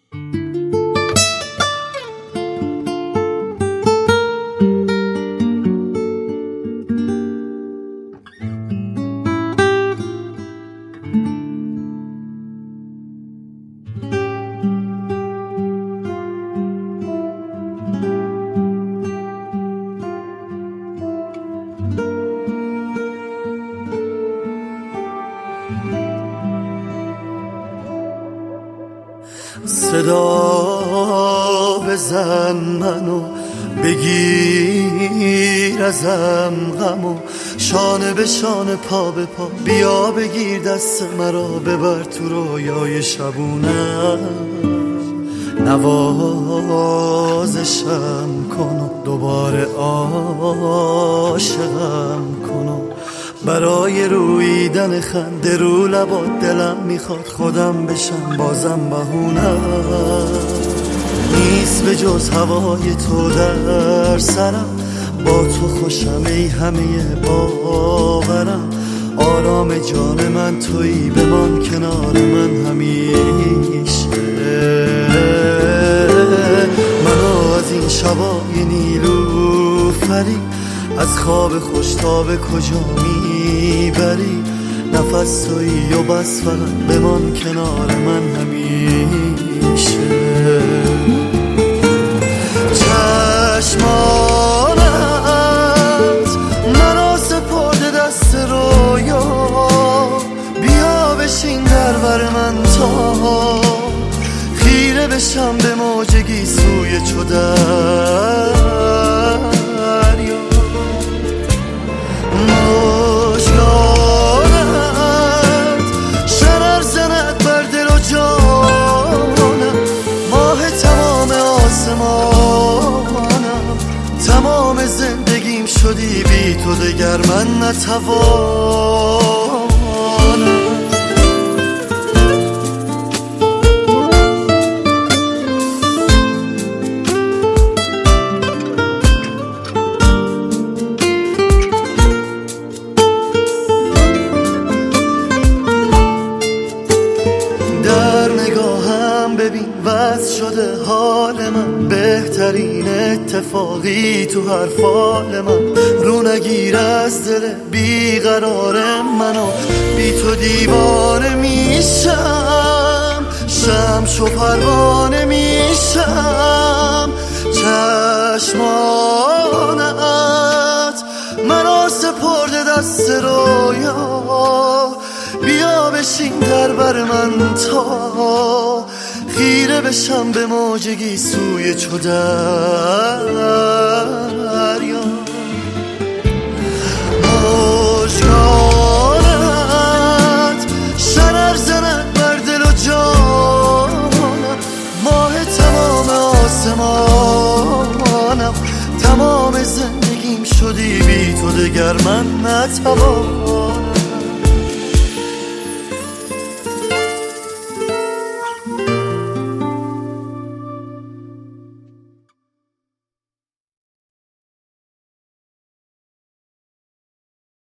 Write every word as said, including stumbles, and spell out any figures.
صدا بزن منو بگیر ازم غمو، شانه به شانه پا به پا بیا بگیر دست مرا ببر تو رویای شبونم، نوازشم کن و دوباره عاشقم کن و برای رویدن خنده رو لبات دلم میخواد خودم بشم بازم بهونم، نیست به جز هوای تو در سرم، با تو خوشم ای همه باورم، آرام جان من تویی بمان کنار من همیشه، منو از این شبای نیلوفری از خواب خوش تا به کجا میبری، نفس تویی و بس فقط بمان کنار من همیشه، چشمانت منو سپرده دست رویا، بیا بشین در بر من تا خیره بشم به موجگی سوی چو دریا، مژگانت شرر زند بر دل و جانم، ماه تمام آسمانم، تمام زندگیم شدی بی تو دگر من نتوانم. ببین وضع شده حال من، بهترین اتفاقی تو هر فال من، رو نگیر از دل بیقرار منو، بی تو دیوانه میشم، شمس و پروانه میشم، چشمانت منو سپرده دست رویا، بیا بشین در بر من تا خیره بشم به موجگی سوی چو دریا، مژگانت شرر زند بر دل و جانم، ماه تمام آسمانم، تمام زندگیم شدی بی تو دگر من نتوانم.